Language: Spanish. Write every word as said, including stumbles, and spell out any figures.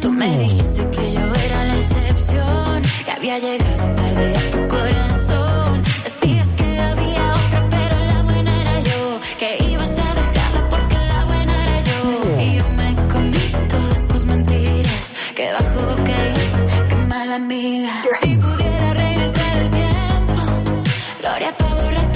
Tú me dijiste que yo era la excepción, que había llegado tarde a tu corazón.